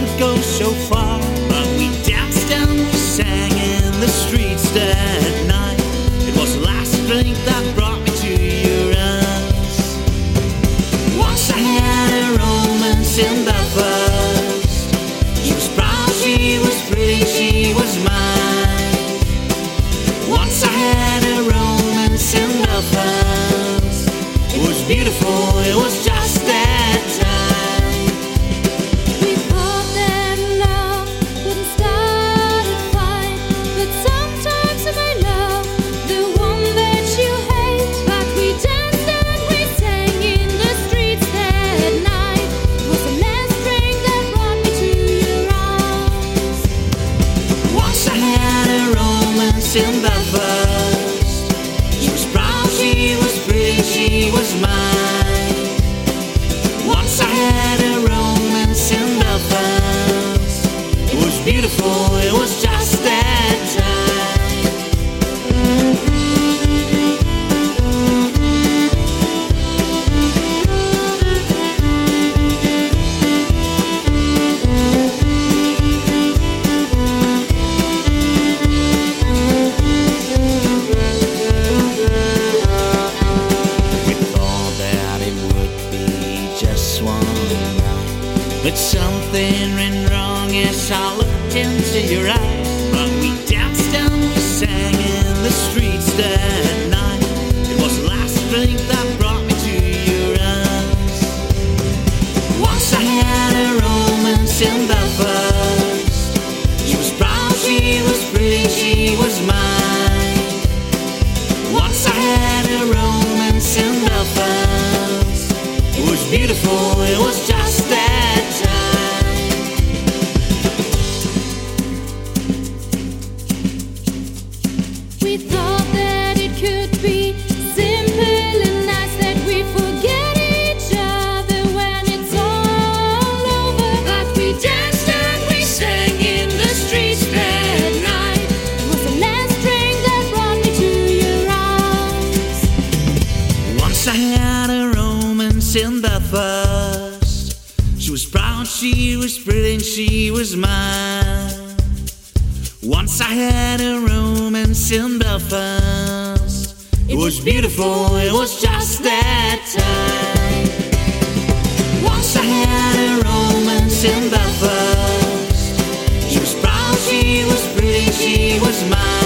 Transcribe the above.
didn't go so far, but we danced and we sang in the streets that night. It was the last drink that brought me to your arms. Once I had a romance in Belfast. She was proud, she was pretty, she was mine. Once I had a romance in Belfast. It was beautiful, it was just that time. We thought that love wouldn't start a fight, but sometimes you may love the one that you hate. But we danced and we sang in the streets that night. It was the last drink that brought me to your arms. Once I had a romance in Belfast. She was proud, she was pretty, she was mine. Once I had a romance in Belfast. It was beautiful, it was just that time. We thought that it would be just one night, but something went wrong as I looked into your eyes. But we danced and we sang in the streets that night. It was the last drink that brought me to your arms. Once I had a romance in Belfast. She was proud, she was pretty, she was mine. Once I had a romance in Belfast. It was beautiful, it was just that time. We thought that it could be simple and nice, that we forget each other when it's all over. But we danced and we sang in the streets that night. It was the last drink that brought me to your arms. Once I had a romance in Belfast. She was proud, she was pretty, and she was mine. Once I had a romance in Belfast. It was beautiful, it was just that time. Once I had a romance in Belfast. She was proud, she was pretty, she was mine.